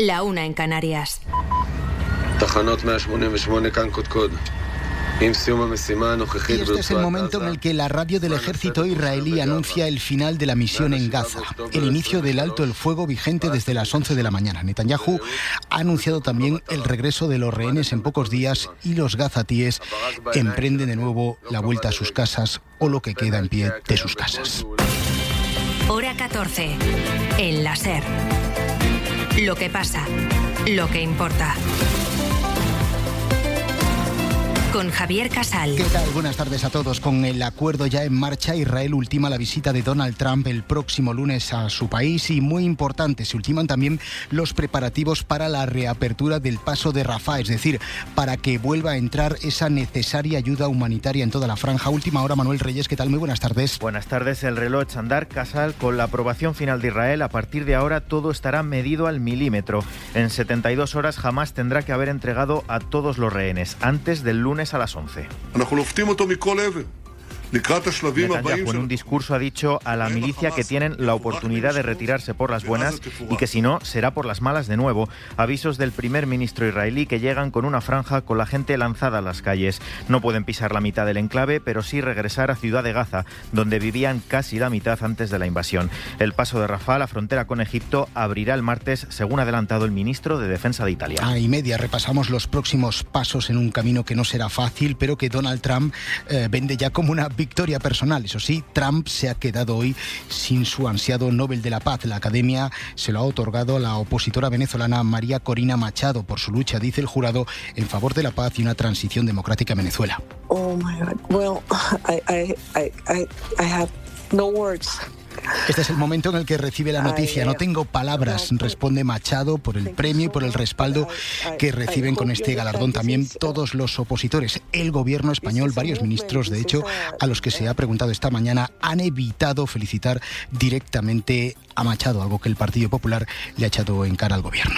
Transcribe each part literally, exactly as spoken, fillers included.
La una en Canarias. Y este es el momento en el que la radio del ejército israelí anuncia el final de la misión en Gaza, el inicio del alto el fuego vigente desde las once de la mañana. Netanyahu ha anunciado también el regreso de los rehenes en pocos días y los gazatíes emprenden de nuevo la vuelta a sus casas o lo que queda en pie de sus casas. Hora catorce. En la SER. Lo que pasa, lo que importa. Con Javier Casal. ¿Qué tal? Buenas tardes a todos. Con el acuerdo ya en marcha, Israel ultima la visita de Donald Trump el próximo lunes a su país y, muy importante, se ultiman también los preparativos para la reapertura del paso de Rafah, es decir, para que vuelva a entrar esa necesaria ayuda humanitaria en toda la franja. Última hora, Manuel Reyes, ¿qué tal? Muy buenas tardes. Buenas tardes. El reloj echa a andar, Casal, con la aprobación final de Israel. A partir de ahora todo estará medido al milímetro. En setenta y dos horas Hamás tendrá que haber entregado a todos los rehenes antes del lunes a las once. Netanyahu en un discurso ha dicho a la milicia que tienen la oportunidad de retirarse por las buenas y que si no, será por las malas de nuevo. Avisos del primer ministro israelí que llegan con una franja con la gente lanzada a las calles. No pueden pisar la mitad del enclave, pero sí regresar a Ciudad de Gaza, donde vivían casi la mitad antes de la invasión. El paso de Rafah, la frontera con Egipto, abrirá el martes, según ha adelantado el ministro de Defensa de Italia. A y media repasamos los próximos pasos en un camino que no será fácil, pero que Donald Trump eh, vende ya como una victoria personal. Eso sí, Trump se ha quedado hoy sin su ansiado Nobel de la Paz. La Academia se lo ha otorgado a la opositora venezolana María Corina Machado por su lucha, dice el jurado, en favor de la paz y una transición democrática en Venezuela. Oh my God. Well, I, I, I, I, I have no words. Este es el momento en el que recibe la noticia. No tengo palabras, responde Machado, por el premio y por el respaldo que reciben con este galardón también todos los opositores. El gobierno español, varios ministros, de hecho, a los que se ha preguntado esta mañana, han evitado felicitar directamente a Machado, algo que el Partido Popular le ha echado en cara al gobierno.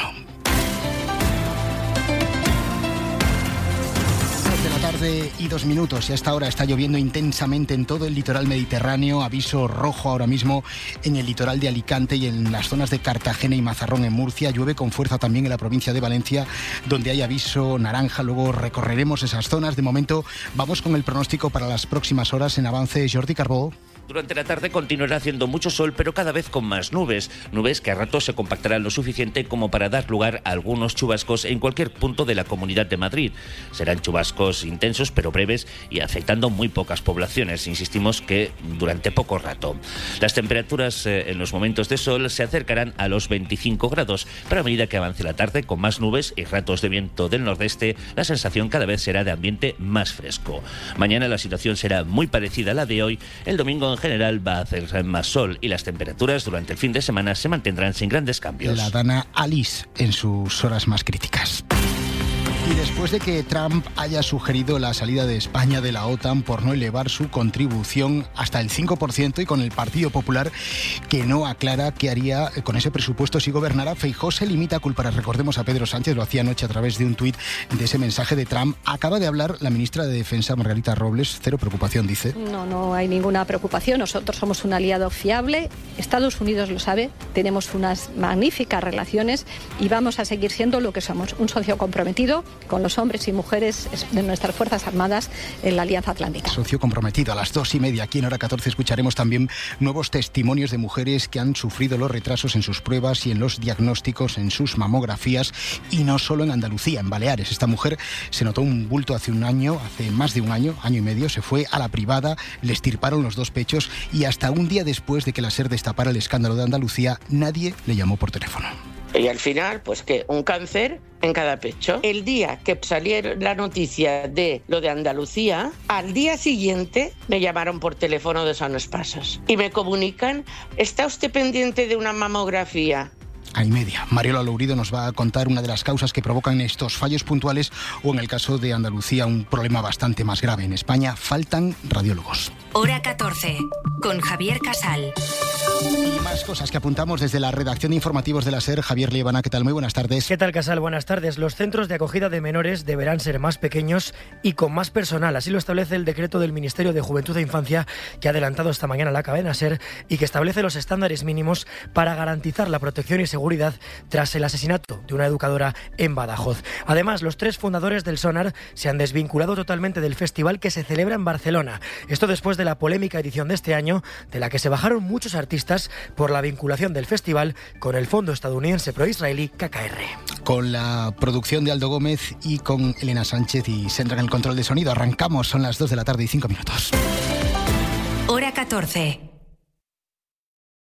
Tarde y dos minutos y a esta hora está lloviendo intensamente en todo el litoral mediterráneo. Aviso rojo ahora mismo en el litoral de Alicante y en las zonas de Cartagena y Mazarrón en Murcia. Llueve con fuerza también en la provincia de Valencia, donde hay aviso naranja. Luego recorreremos esas zonas. De momento vamos con el pronóstico para las próximas horas. En avance, Jordi Carbó. Durante la tarde continuará haciendo mucho sol, pero cada vez con más nubes. Nubes que a ratos se compactarán lo suficiente como para dar lugar a algunos chubascos en cualquier punto de la Comunidad de Madrid. Serán chubascos intensos, pero breves y afectando muy pocas poblaciones. Insistimos que durante poco rato. Las temperaturas eh, en los momentos de sol se acercarán a los veinticinco grados, pero a medida que avance la tarde, con más nubes y ratos de viento del nordeste, la sensación cada vez será de ambiente más fresco. Mañana la situación será muy parecida a la de hoy. El domingo en general va a hacer más sol y las temperaturas durante el fin de semana se mantendrán sin grandes cambios. La dana Alice en sus horas más críticas. Y después de que Trump haya sugerido la salida de España de la OTAN por no elevar su contribución hasta el cinco por ciento y con el Partido Popular que no aclara qué haría con ese presupuesto si gobernara, Feijóo se limita a culpar. Recordemos a Pedro Sánchez, lo hacía anoche a través de un tuit de ese mensaje de Trump. Acaba de hablar la ministra de Defensa, Margarita Robles. Cero preocupación, dice. No, no hay ninguna preocupación. Nosotros somos un aliado fiable. Estados Unidos lo sabe. Tenemos unas magníficas relaciones y vamos a seguir siendo lo que somos, un socio comprometido con los hombres y mujeres de nuestras Fuerzas Armadas en la Alianza Atlántica. Socio comprometido. A las dos y media, aquí en Hora catorce, escucharemos también nuevos testimonios de mujeres que han sufrido los retrasos en sus pruebas y en los diagnósticos, en sus mamografías, y no solo en Andalucía, en Baleares. Esta mujer se notó un bulto hace un año, hace más de un año, año y medio, se fue a la privada, le extirparon los dos pechos y hasta un día después de que la SER destapara el escándalo de Andalucía, nadie le llamó por teléfono. Y al final, pues que un cáncer en cada pecho. El día que salió la noticia de lo de Andalucía, al día siguiente me llamaron por teléfono de Sanos Pasos y me comunican: ¿está usted pendiente de una mamografía? A y media. Mariola Lourido nos va a contar una de las causas que provocan estos fallos puntuales o, en el caso de Andalucía, un problema bastante más grave. En España faltan radiólogos. Hora catorce, con Javier Casal. Y más cosas que apuntamos desde la redacción de informativos de la SER. Javier Liebana, ¿qué tal? Muy buenas tardes. ¿Qué tal, Casal? Buenas tardes. Los centros de acogida de menores deberán ser más pequeños y con más personal. Así lo establece el decreto del Ministerio de Juventud e Infancia, que ha adelantado esta mañana la cadena SER y que establece los estándares mínimos para garantizar la protección y seguridad seguridad tras el asesinato de una educadora en Badajoz. Además, los tres fundadores del Sonar se han desvinculado totalmente del festival que se celebra en Barcelona. Esto después de la polémica edición de este año, de la que se bajaron muchos artistas por la vinculación del festival con el fondo estadounidense pro-israelí K K R. Con la producción de Aldo Gómez y con Elena Sánchez y Sendra en el control de sonido. Arrancamos, son las dos de la tarde y cinco minutos. Hora catorce.